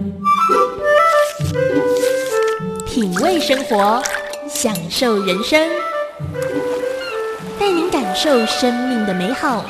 品味生活，享受人生，带您感受生命的美好。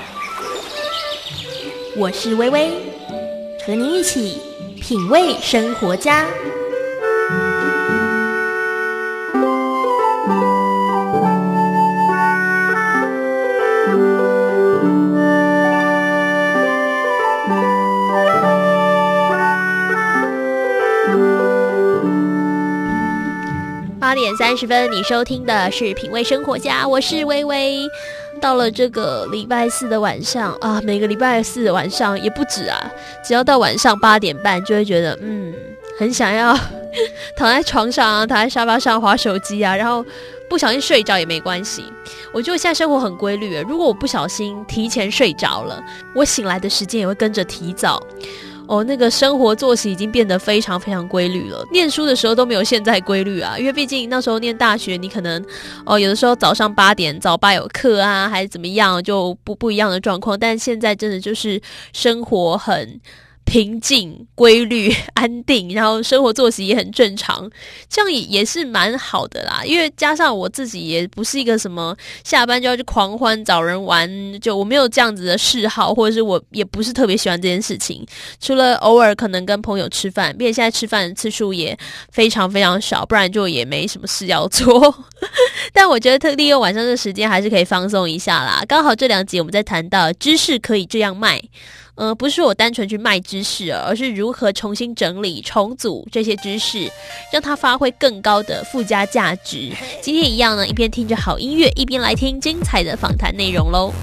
我是薇薇，和您一起品味生活家。8点30分，你收听的是品味生活家，我是薇薇。到了这个礼拜四的晚上啊，每个礼拜四的晚上也不止啊，只要到晚上8点半就会觉得很想要躺在床上啊，躺在沙发上滑手机啊，然后不小心睡着也没关系。我觉得现在生活很规律，如果我不小心提前睡着了，我醒来的时间也会跟着提早。那个生活作息已经变得非常非常规律了。念书的时候都没有现在规律啊，因为毕竟那时候念大学，你可能有的时候早上8点早8有课啊，还是怎么样，就不一样的状况。但现在真的就是生活很平静、规律、安定，然后生活作息也很正常，这样也是蛮好的啦。因为加上我自己也不是一个什么下班就要去狂欢找人玩，就我没有这样子的嗜好，或者是我也不是特别喜欢这件事情。除了偶尔可能跟朋友吃饭，并且现在吃饭的次数也非常非常少，不然就也没什么事要做。但我觉得利用晚上的时间还是可以放松一下啦。刚好这2集我们在谈到知识可以这样卖。不是说我单纯去卖知识，而是如何重新整理、重组这些知识，让它发挥更高的附加价值。今天一样呢，一边听着好音乐，一边来听精彩的访谈内容咯。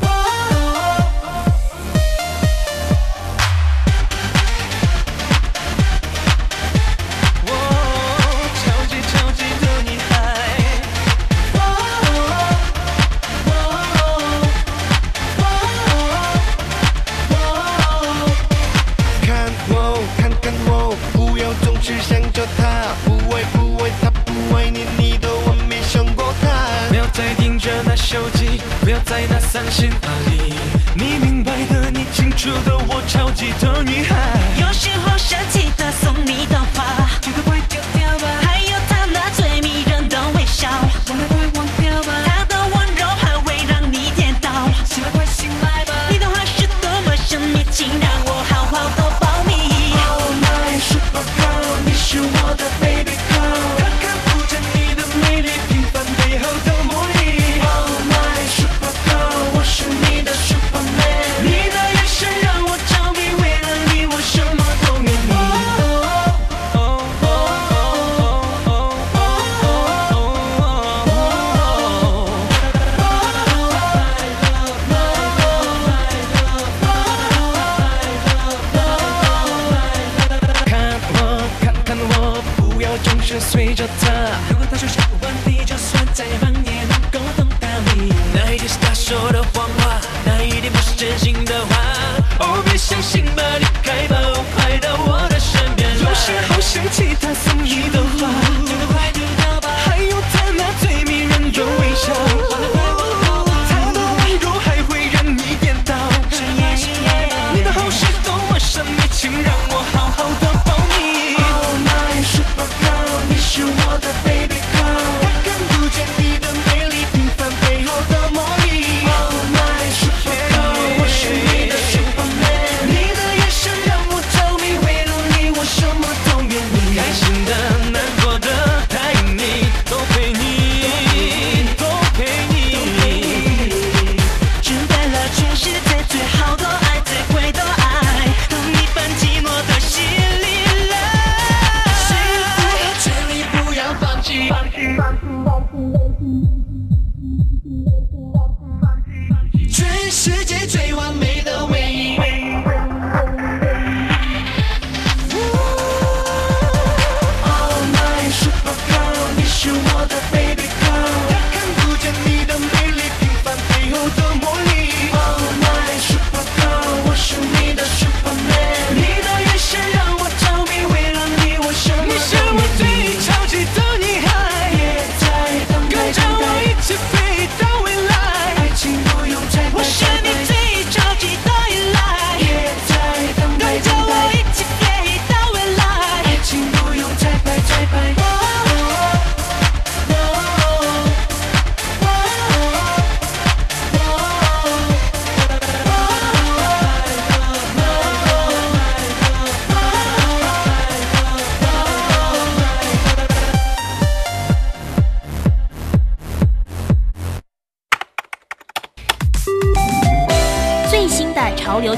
手机不要再拿伤心阿里，你明白的，你清楚的，我超级的女孩。 有时候想起他送你的花，记得快丢掉吧。还有他那最迷人的微笑，忘了快忘掉吧。他的温柔还会让你跌倒，醒来快醒来吧。你的话是多么神秘，请让我好好的保密。Oh my super girl， 你是我的 baby girl， 他看不见你的美丽，平凡背后的魔力。我是你的 Superman， 你的眼神让我着迷，为了你我什么都愿意。看我，看看我，不要总是随着他。如果他说喜欢你，就算再忙也能够懂道理。那一定是他说的谎话，那一定不是真心的话。哦，别相信吧，离开吧，快到我的身边来。有时好想起他送你的花，丢得快丢掉吧。还有他那最迷人的微笑，忘了快忘掉吧。他的温柔还会让你跌倒。你的好是多么神秘，请让我好好的保密。Oh my super girl， 你是我的 baby girl， 他看不见你的美丽，平凡背后的魔力。Oh my super girl， 我是你的 Superman， 你的眼神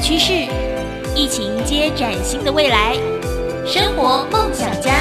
趋势，一起迎接崭新的未来。生活梦想家。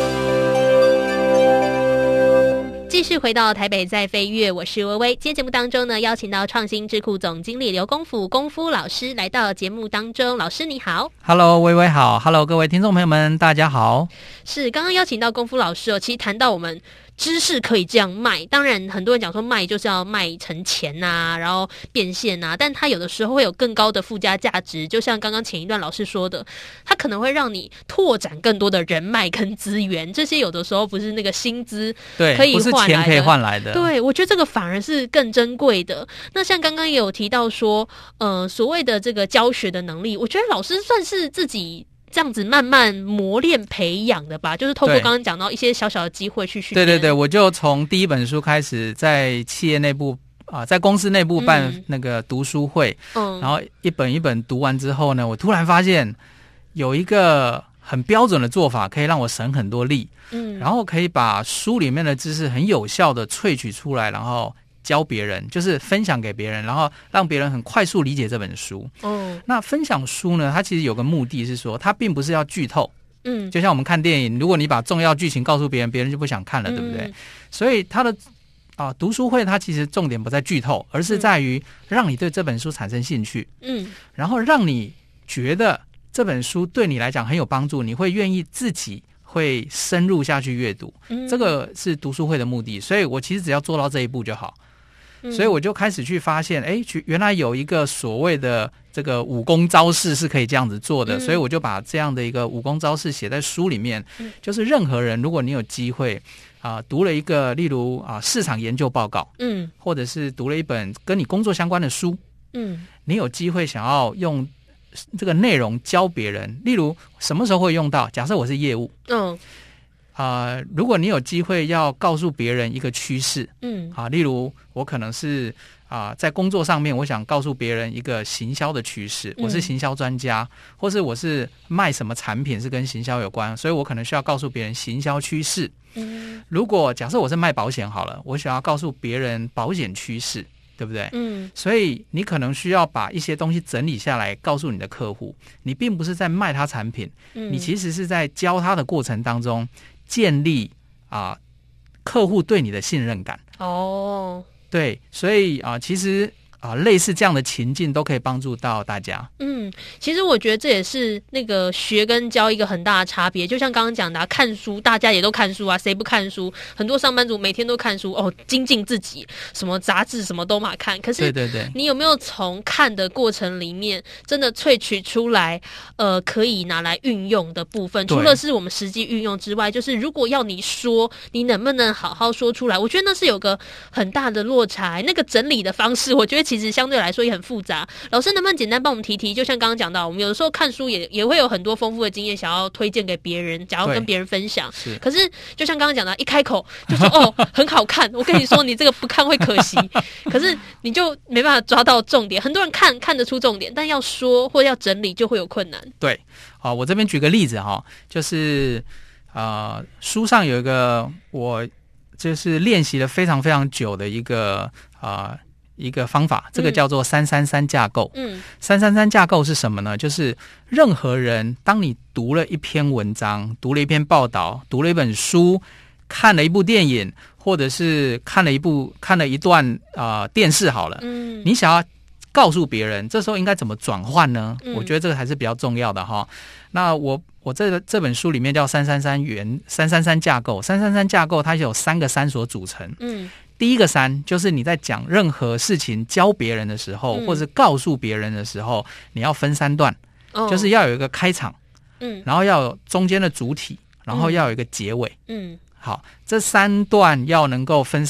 继续回到台北在飞跃，我是薇薇。今天节目当中呢，邀请到创新智库总经理刘功甫功夫老师来到节目当中。老师你好。 Hello， 薇薇好。 Hello， 各位听众朋友们大家好。 是刚刚邀请到功夫老师其实谈到我们知识可以这样卖，当然很多人讲说卖就是要卖成钱啊，然后变现啊，但它有的时候会有更高的附加价值，就像刚刚前一段老师说的，它可能会让你拓展更多的人脉跟资源，这些有的时候不是那个薪资可以换来的， 对，不是钱可以换来的。 对，我觉得这个反而是更珍贵的。那像刚刚也有提到说所谓的这个教学的能力，我觉得老师算是自己这样子慢慢磨练培养的吧，就是透过刚刚讲到一些小小的机会去训练。 对对对，我就从第一本书开始，在企业内部在公司内部办那个读书会，然后一本一本读完之后呢，我突然发现有一个很标准的做法，可以让我省很多力，然后可以把书里面的知识很有效的萃取出来，然后教别人，就是分享给别人，然后让别人很快速理解这本书。那分享书呢，它其实有个目的是说，它并不是要剧透。就像我们看电影，如果你把重要剧情告诉别人，别人就不想看了，对不对？所以它的读书会，它其实重点不在剧透，而是在于让你对这本书产生兴趣，然后让你觉得这本书对你来讲很有帮助，你会愿意自己会深入下去阅读，这个是读书会的目的。所以我其实只要做到这一步就好。所以我就开始去发现，原来有一个所谓的这个武功招式是可以这样子做的，所以我就把这样的一个武功招式写在书里面，就是任何人如果你有机会读了一个例如市场研究报告，或者是读了一本跟你工作相关的书，你有机会想要用这个内容教别人，例如什么时候会用到？假设我是业务，如果你有机会要告诉别人一个趋势，例如我可能是在工作上面，我想告诉别人一个行销的趋势，我是行销专家，或是我是卖什么产品是跟行销有关，所以我可能需要告诉别人行销趋势。如果假设我是卖保险好了，我想要告诉别人保险趋势，对不对？所以你可能需要把一些东西整理下来，告诉你的客户，你并不是在卖他产品，你其实是在教他的过程当中建立客户对你的信任感。对，所以其实类似这样的情境都可以帮助到大家。 其实我觉得这也是那个学跟教一个很大的差别。就像刚刚讲的看书，大家也都看书啊，谁不看书？很多上班族每天都看书精进自己，什么杂志什么都嘛看。可是你有没有从看的过程里面真的萃取出来可以拿来运用的部分？除了是我们实际运用之外，就是如果要你说，你能不能好好说出来？我觉得那是有个很大的落差。那个整理的方式，我觉得其实相对来说也很复杂。老师能不能简单帮我们提提？就像刚刚讲到，我们有的时候看书也会有很多丰富的经验想要推荐给别人，想要跟别人分享。可是就像刚刚讲的，一开口就说很好看，我跟你说你这个不看会可惜。可是你就没办法抓到重点。很多人看得出重点，但要说或要整理就会有困难。 对，我这边举个例子就是书上有一个我就是练习了非常非常久的一个方法，这个叫做333架构。333架构是什么呢？就是任何人当你读了一篇文章，读了一篇报道，读了一本书，看了一部电影，或者是看了一段电视好了，你想要告诉别人，这时候应该怎么转换呢？我觉得这个还是比较重要的哈。那我这本书里面叫333架构，333架构它有3个3所组成。第一个3就是你在讲任何事情教别人的时候，或者告诉别人的时候，你要分3段，就是要有一个开场，然后要有中间的主体，然后要有一个结尾。好，这3段要能够分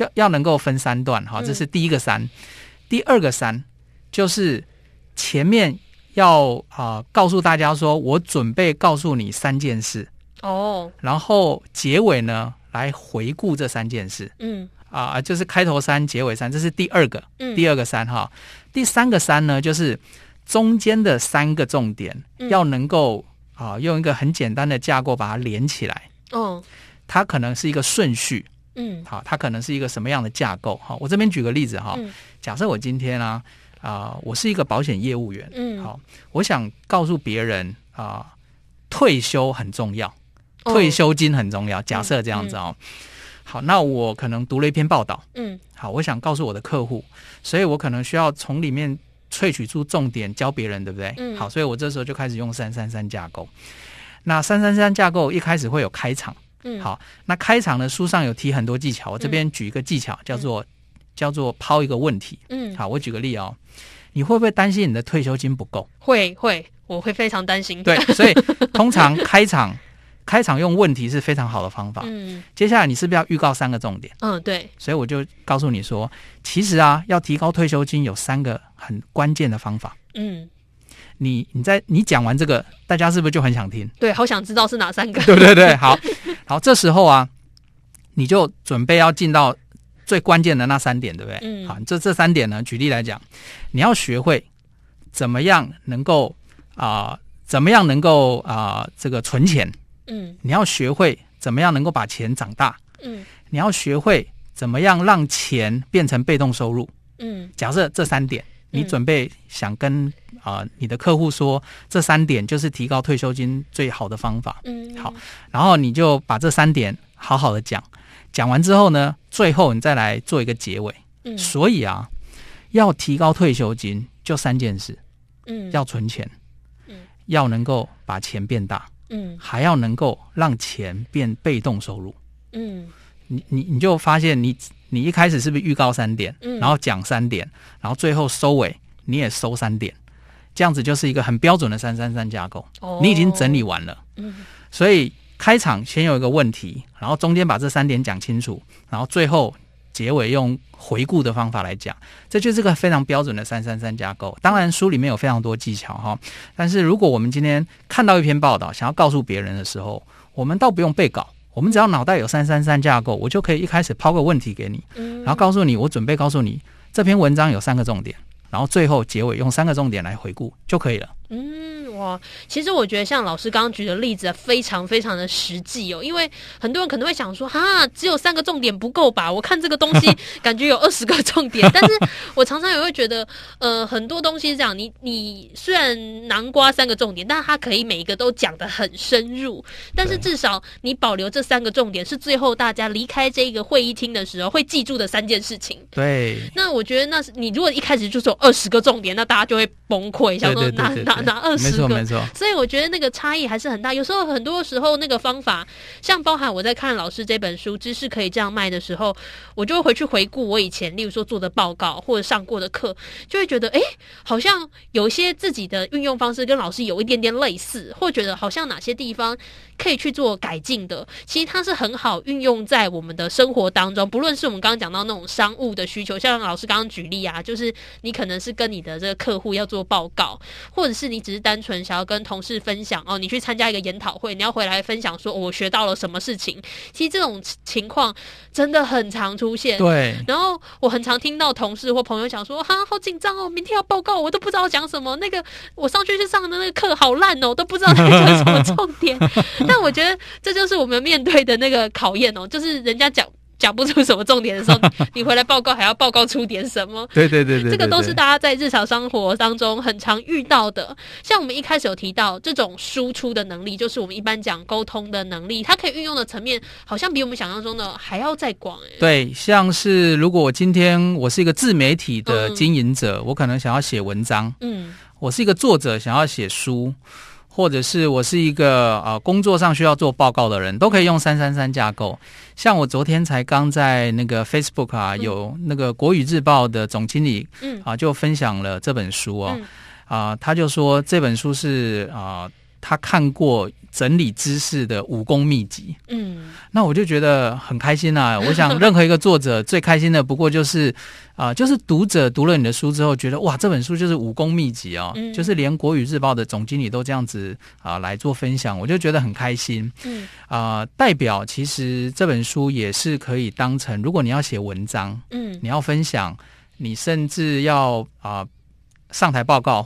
3段，好，这是第一个3。第二个3就是前面要告诉大家说，我准备告诉你3件事，然后结尾呢来回顾这3件事。就是开头3结尾3，这是第二个3哈。第三个3呢，就是中间的3个重点，要能够用一个很简单的架构把它连起来。它可能是一个顺序，它可能是一个什么样的架构？我这边举个例子哈，假设我今天我是一个保险业务员，好，我想告诉别人退休很重要，退休金很重要。假设这样子好，那我可能读了一篇报道，好，我想告诉我的客户，所以我可能需要从里面萃取出重点教别人，对不对？好，所以我这时候就开始用333架构。那333架构一开始会有开场，好，那开场呢书上有提很多技巧，我这边举一个技巧，叫做抛一个问题。好，我举个例你会不会担心你的退休金不够？ 会，我会非常担心。 对，所以通常开场用问题是非常好的方法。接下来你是不是要预告3个重点？ 对。 所以我就告诉你说，其实要提高退休金有3个很关键的方法。你讲完这个，大家是不是就很想听？ 对，好想知道是哪3个。 对，好，这时候你就准备要进到最关键的那3点，对不对？好，这3点呢，举例来讲，你要学会怎么样能够这个存钱。你要学会怎么样能够把钱长大。你要学会怎么样让钱变成被动收入。假设这3点，你准备想跟你的客户说，这3点就是提高退休金最好的方法。好，然后你就把这3点好好的讲完之后呢，最后你再来做一个结尾。所以要提高退休金就3件事。要存钱，要能够把钱变大，还要能够让钱变被动收入。你就发现你一开始是不是预告3点，然后讲3点，然后最后收尾你也收3点，这样子就是一个很标准的333架构。你已经整理完了。所以开场先有一个问题，然后中间把这3点讲清楚，然后最后结尾用回顾的方法来讲，这就是个非常标准的333架构。当然书里面有非常多技巧但是如果我们今天看到一篇报道想要告诉别人的时候，我们倒不用背稿，我们只要脑袋有333架构，我就可以一开始抛个问题给你，然后告诉你，我准备告诉你这篇文章有3个重点，然后最后结尾用3个重点来回顾就可以了。 哇，其实我觉得像老师刚刚举的例子非常非常的实际因为很多人可能会想说，只有3个重点不够吧？我看这个东西感觉有20个重点，但是我常常也会觉得，很多东西是这样，你虽然囊括3个重点，但它可以每一个都讲得很深入，但是至少你保留这3个重点是最后大家离开这个会议厅的时候会记住的3件事情。 对， 那我觉得那是你如果一开始就说20个重点，那大家就会崩溃，想说拿20个。 没错， 所以我觉得那个差异还是很大。有时候很多时候那个方法，像包含我在看老师这本书《知识可以这样卖》的时候，我就会回去回顾我以前例如说做的报告或者上过的课，就会觉得好像有一些自己的运用方式跟老师有一点点类似，或觉得好像哪些地方可以去做改进的。其实它是很好运用在我们的生活当中，不论是我们刚刚讲到那种商务的需求，像老师刚刚举例就是你可能是跟你的这个客户要做报告，或者是你只是单纯想要跟同事分享你去参加一个研讨会，你要回来分享说我学到了什么事情。其实这种情况真的很常出现。 对， 然后我很常听到同事或朋友讲说好紧张明天要报告，我都不知道讲什么，那个我上去上的那个课好烂都不知道那个有什么重点。但我觉得这就是我们面对的那个考验就是人家讲不出什么重点的时候，你回来报告还要报告出点什么。 对， 这个都是大家在日常生活当中很常遇到的。像我们一开始有提到这种输出的能力，就是我们一般讲沟通的能力，它可以运用的层面好像比我们想象中的还要再广。 对，像是如果我今天我是一个自媒体的经营者，我可能想要写文章，我是一个作者想要写书，或者是我是一个工作上需要做报告的人，都可以用333架构。像我昨天才刚在那个 Facebook 有那个国语日报的总经理就分享了这本书他就说这本书是他看过整理知识的武功秘籍。那我就觉得很开心我想任何一个作者最开心的不过就是读者读了你的书之后觉得哇，这本书就是武功秘籍就是连国语日报的总经理都这样子来做分享，我就觉得很开心。代表其实这本书也是可以当成，如果你要写文章，你要分享，你甚至要上台报告，或是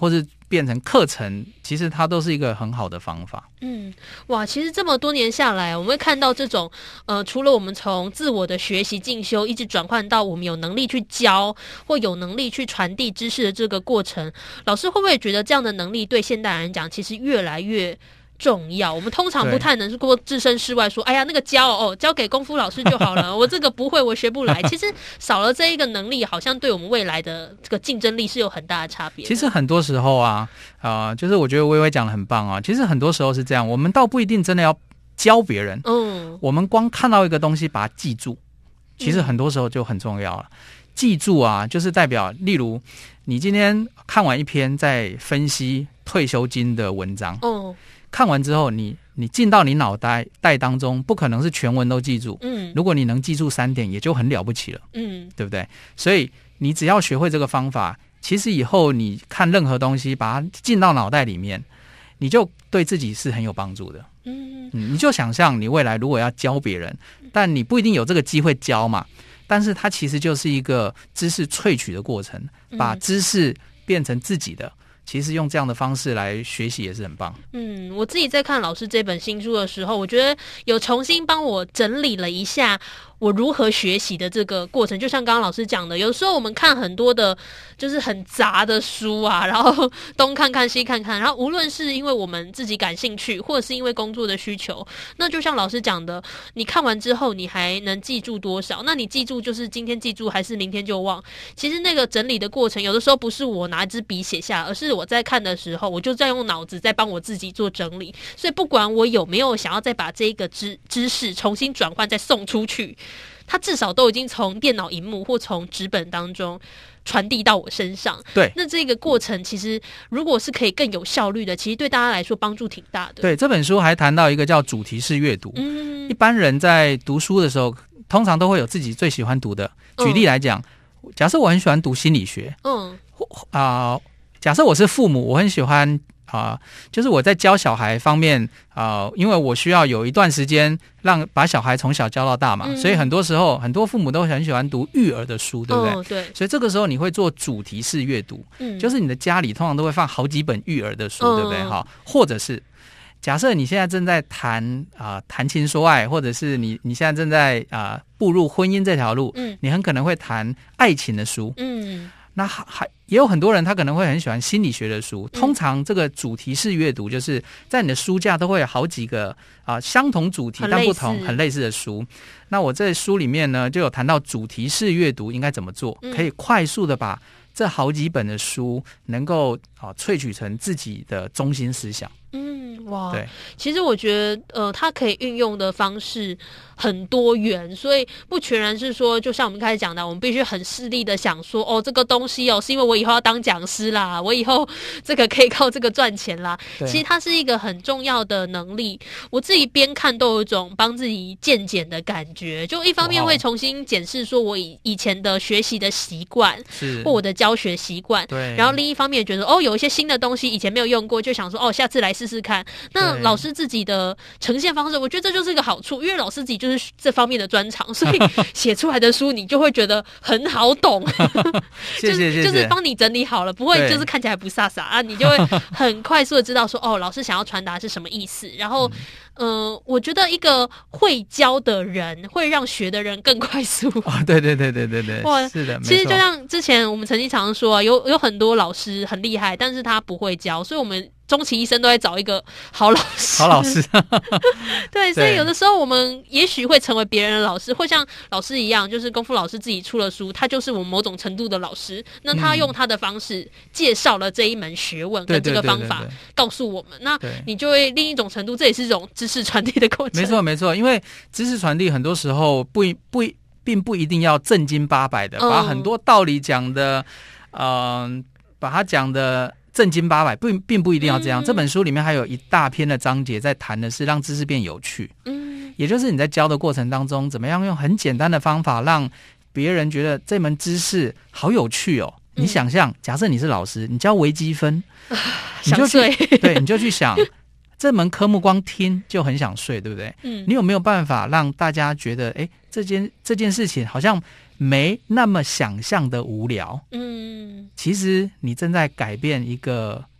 变成课程，其实它都是一个很好的方法。 哇，其实这么多年下来，我们会看到这种除了我们从自我的学习进修，一直转换到我们有能力去教或有能力去传递知识的这个过程，老师会不会觉得这样的能力对现代人讲，其实越来越重要？我们通常不太能够置身事外说，哎呀，那个交给功夫老师就好了，我这个不会，我学不来。其实少了这一个能力，好像对我们未来的这个竞争力是有很大的差别的。 其实很多时候啊，就是我觉得薇薇讲得很棒啊。其实很多时候是这样，我们倒不一定真的要教别人，我们光看到一个东西把它记住，其实很多时候就很重要了。记住啊，就是代表，例如你今天看完一篇在分析退休金的文章，看完之后你进到你脑袋当中，不可能是全文都记住，如果你能记住3点也就很了不起了，对不对？所以你只要学会这个方法，其实以后你看任何东西把它进到脑袋里面，你就对自己是很有帮助的。你就想象你未来如果要教别人，但你不一定有这个机会教嘛，但是它其实就是一个知识萃取的过程，把知识变成自己的，其实用这样的方式来学习也是很棒。 我自己在看老师这本新书的时候，我觉得有重新帮我整理了一下我如何学习的这个过程。就像刚刚老师讲的，有时候我们看很多的就是很杂的书啊，然后东看看西看看，然后无论是因为我们自己感兴趣，或者是因为工作的需求，那就像老师讲的，你看完之后你还能记住多少？那你记住就是今天记住还是明天就忘？其实那个整理的过程有的时候不是我拿支笔写下，而是我在看的时候我就在用脑子在帮我自己做整理。所以不管我有没有想要再把这个知识重新转换再送出去，它至少都已经从电脑萤幕或从纸本当中传递到我身上。 对， 那这个过程其实如果是可以更有效率的，其实对大家来说帮助挺大的。 对，这本书还谈到一个叫主题式阅读。一般人在读书的时候通常都会有自己最喜欢读的。举例来讲，假设我很喜欢读心理学，假设我是父母，我很喜欢就是我在教小孩方面因为我需要有一段时间把小孩从小教到大嘛，所以很多时候很多父母都很喜欢读育儿的书，对不对？ 对。 所以这个时候你会做主题式阅读，就是你的家里通常都会放好几本育儿的书，对不对？或者是假设你现在正在谈情说爱，或者是你现在正在步入婚姻这条路，你很可能会谈爱情的书，那也有很多人他可能会很喜欢心理学的书。通常这个主题式阅读就是在你的书架都会有好几个相同主题但不同很类似的书。那我在书里面呢就有谈到主题式阅读应该怎么做，可以快速的把这好几本的书能够萃取成自己的中心思想。 哇， 对， 其实我觉得它可以运用的方式很多元，所以不全然是说，就像我们开始讲的，我们必须很势利的想说，这个东西是因为我以后要当讲师啦，我以后这个可以靠这个赚钱啦。其实它是一个很重要的能力。我自己边看都有一种帮自己渐减的感觉，就一方面会重新检视说我以前的学习的习惯，或我的教学习惯，对，然后另一方面觉得有一些新的东西以前没有用过，就想说下次来试试看。那老师自己的呈现方式，我觉得这就是一个好处，因为老师自己就是这方面的专长，所以写出来的书你就会觉得很好懂。 谢谢就是帮你整理好了，不会就是看起来不飒飒你就会很快速的知道说老师想要传达是什么意思。然后我觉得一个会教的人会让学的人更快速。 对，哇，是的， 其实就像之前我们曾经常说有很多老师很厉害，但是他不会教，所以我们终其一生都在找一个好老师。对，所以有的时候我们也许会成为别人的老师，会像老师一样，就是功夫老师自己出了书，他就是我们某种程度的老师。那他用他的方式介绍了这一门学问跟这个方法告诉我们，那你就会另一种程度，这也是一种知识传递的过程。 没错，因为知识传递很多时候并不一定要正经八百的把很多道理讲的把它讲的正经八百，并不一定要这样。这本书里面还有一大篇的章节在谈的是让知识变有趣，也就是你在教的过程当中，怎么样用很简单的方法让别人觉得这门知识好有趣你想象，假设你是老师，你教微积分，你就去对，你就去想这门科目光听就很想睡，对不对？你有没有办法让大家觉得这件事情好像没那么想象的无聊？其实你正在改变一个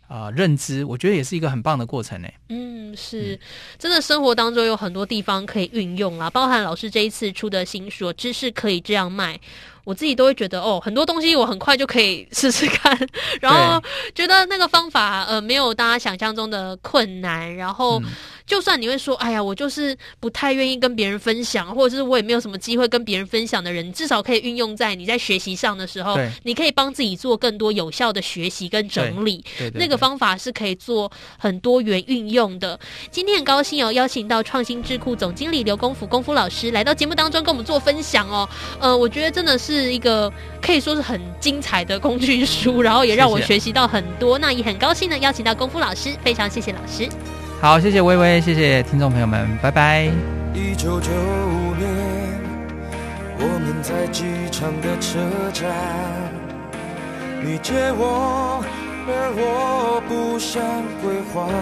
认知，我觉得也是一个很棒的过程欸。 是，真的生活当中有很多地方可以运用啦，包含老师这一次出的新书知识可以这样卖，我自己都会觉得很多东西我很快就可以试试看，然后觉得那个方法没有大家想象中的困难，然后就算你会说哎呀我就是不太愿意跟别人分享，或者是我也没有什么机会跟别人分享的人，至少可以运用在你在学习上的时候，你可以帮自己做更多有效的学习跟整理，对，那个方法是可以做很多元运用的。今天很高兴邀请到创新智库总经理刘功夫老师来到节目当中跟我们做分享我觉得真的是一个可以说是很精彩的工具书，然后也让我学习到很多，那也很高兴的邀请到功夫老师，非常谢谢老师。 好，谢谢薇薇，谢谢听众朋友们，拜拜。 1995年，我们在机场的车站，你借我，而我不想归还。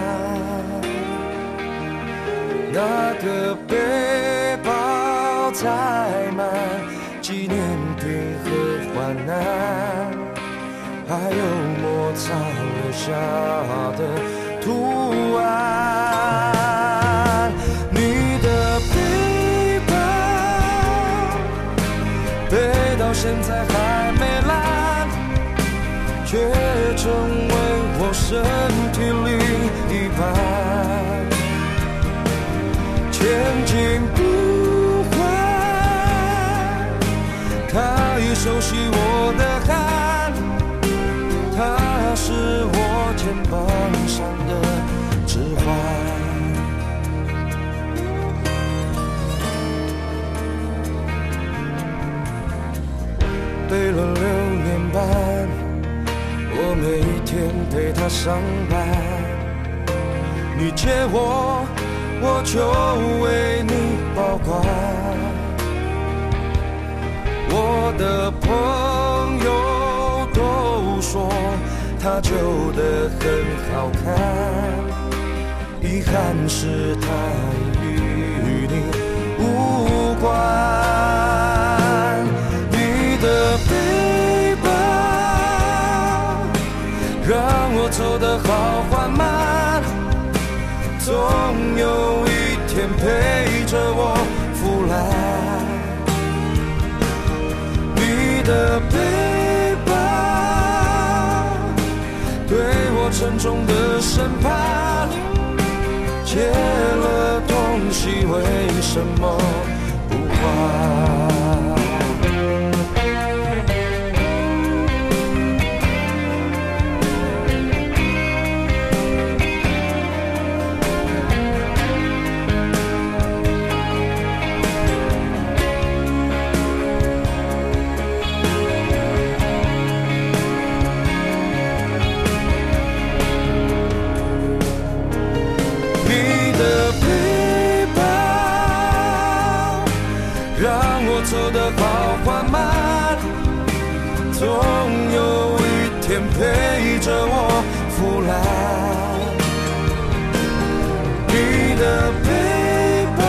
那个背包载满纪念品和患难，还有摩擦留下的图案。你的背包背到现在还没烂，却成为我身体另一半。前进不换，他已熟悉我的汗，他是我肩膀上的指环。背了6年半，我每一天陪他上班，你借我，我就为你保管。我的朋友都说他旧得很好看，遗憾是他与你无关。你的背包让我走得好缓慢，总有一天陪着我腐烂。你的背包对我沉重的审判，借了东西为什么不还？走得好缓慢，总有一天陪着我腐烂。你的背包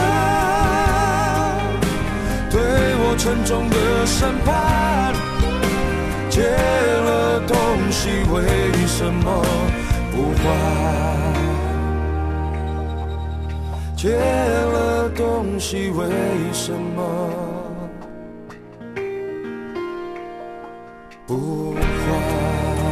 对我沉重的审判，借了东西为什么不还？借了东西为什么不还？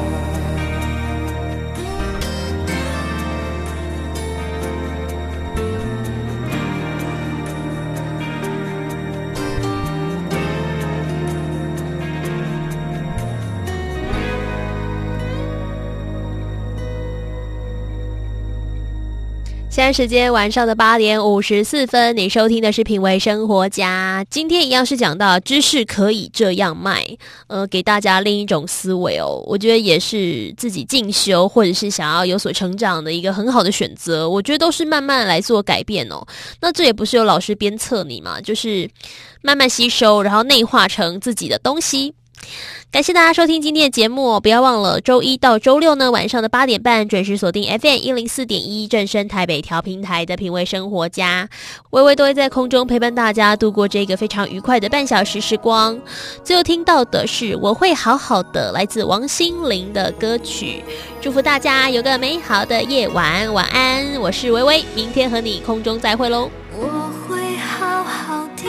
现在时间晚上的8点54分，你收听的是品味生活家。今天一样是讲到知识可以这样卖，给大家另一种思维哦。我觉得也是自己进修或者是想要有所成长的一个很好的选择。我觉得都是慢慢来做改变哦。那这也不是有老师鞭策你嘛，就是慢慢吸收，然后内化成自己的东西。 感谢大家收听今天的节目不要忘了周一到周六呢晚上的8点半准时锁定 FM104.1 正声台北调频台的品味生活家，微微都会在空中陪伴大家度过这个非常愉快的半小时时光。最后听到的是我会好好的，来自王心凌的歌曲。祝福大家有个美好的夜晚，晚安，我是微微，明天和你空中再会咯。 我会好好的，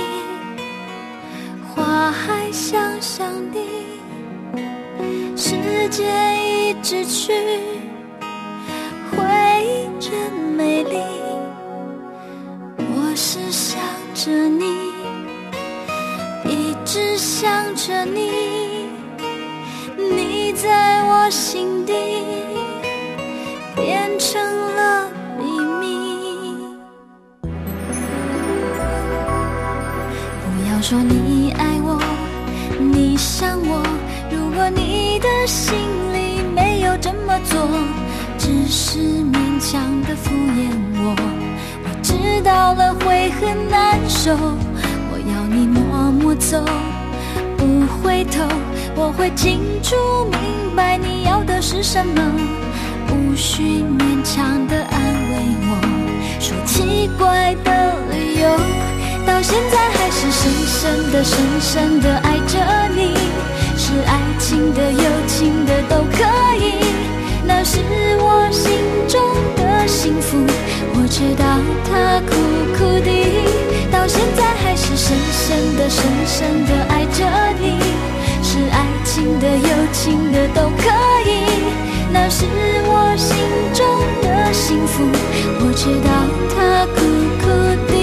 花还香香的，时间一直去，回忆真美丽。我是想着你，一直想着你，你在我心底变成了秘密。不要说你爱我，你想我，如果你的心里没有这么做，只是勉强的敷衍我，我知道了会很难受。我要你默默走，不回头，我会清楚明白你要的是什么，无需勉强的安慰我，说奇怪的理由，到现在还是深深的深深的爱着你，是爱情的友情的都可以，那是我心中的幸福，我知道它苦苦的，到现在还是深深的深深的爱着你，是爱情的友情的都可以，那是我心中的幸福，我知道它苦苦的。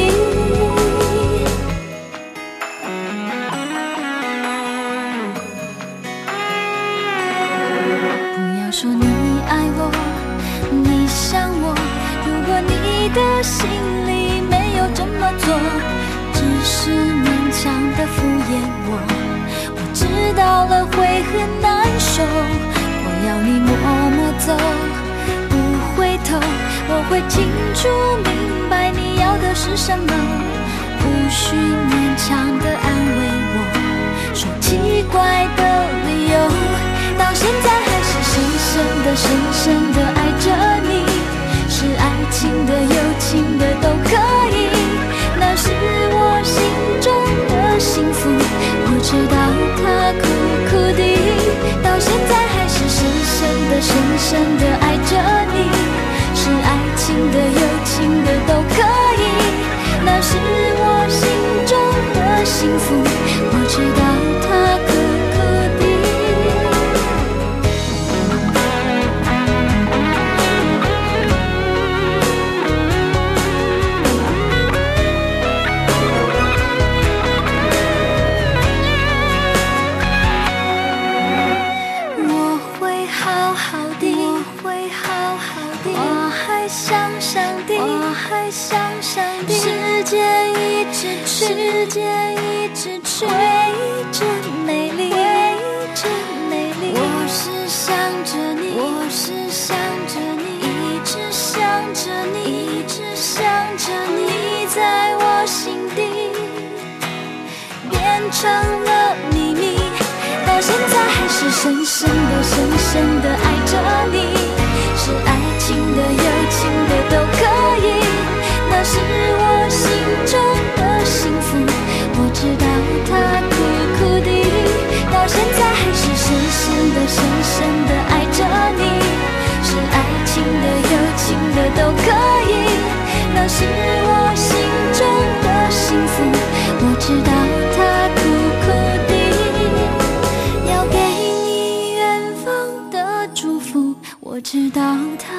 说你爱我，你想我，如果你的心里没有这么做，只是勉强的敷衍我，我知道了会很难受。我要你默默走，不回头，我会清楚明白你要的是什么，无需勉强的安慰我，说奇怪的理由，到现在还是深深的深深的爱着你，是爱情的友情的都可以，那是我心中的幸福，我知道它苦苦的，到现在还是深深的深深的爱着你，是爱情的友情的都可以，那是我心中的幸福，我知道它苦苦的。时间一直去，回忆真美丽，我是想着你，一直想着你，你在我心底变成了秘密，到现在还是深深的爱着你，是爱情的友情的都可以，那是我心中的幸福，我知道它苦苦的，到现在还是深深的爱着你，是爱情的友情的都可以，那是我心中的幸福，我知道它苦苦的，要给你远方的祝福，我知道它